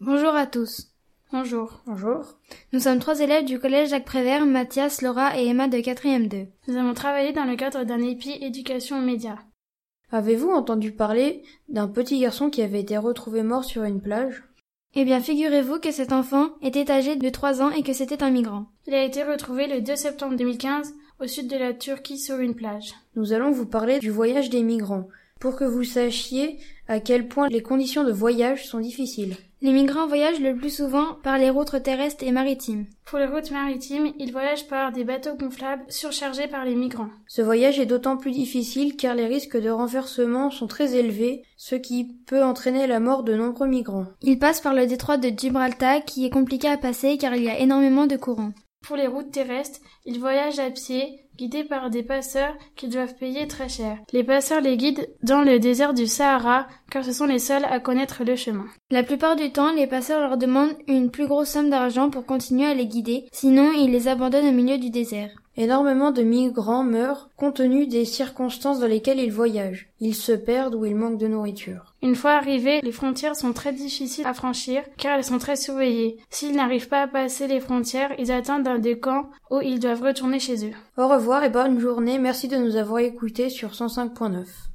Bonjour à tous. Bonjour. Bonjour. Nous sommes 3 élèves du collège Jacques Prévert, Mathias, Laura et Emma de 4e 2. Nous avons travaillé dans le cadre d'un EPI éducation aux médias. Avez-vous entendu parler d'un petit garçon qui avait été retrouvé mort sur une plage ? Eh bien, figurez-vous que cet enfant était âgé de 3 ans et que c'était un migrant. Il a été retrouvé le 2 septembre 2015 au sud de la Turquie sur une plage. Nous allons vous parler du voyage des migrants, pour que vous sachiez à quel point les conditions de voyage sont difficiles. Les migrants voyagent le plus souvent par les routes terrestres et maritimes. Pour les routes maritimes, ils voyagent par des bateaux gonflables surchargés par les migrants. Ce voyage est d'autant plus difficile car les risques de renversement sont très élevés, ce qui peut entraîner la mort de nombreux migrants. Ils passent par le détroit de Gibraltar qui est compliqué à passer car il y a énormément de courants. Pour les routes terrestres, ils voyagent à pied, guidés par des passeurs qu'ils doivent payer très cher. Les passeurs les guident dans le désert du Sahara, car ce sont les seuls à connaître le chemin. La plupart du temps, les passeurs leur demandent une plus grosse somme d'argent pour continuer à les guider, sinon ils les abandonnent au milieu du désert. Énormément de migrants meurent compte tenu des circonstances dans lesquelles ils voyagent. Ils se perdent ou ils manquent de nourriture. Une fois arrivés, les frontières sont très difficiles à franchir car elles sont très surveillées. S'ils n'arrivent pas à passer les frontières, ils attendent dans des camps où ils doivent retourner chez eux. Au revoir et bonne journée. Merci de nous avoir écoutés sur 105.9.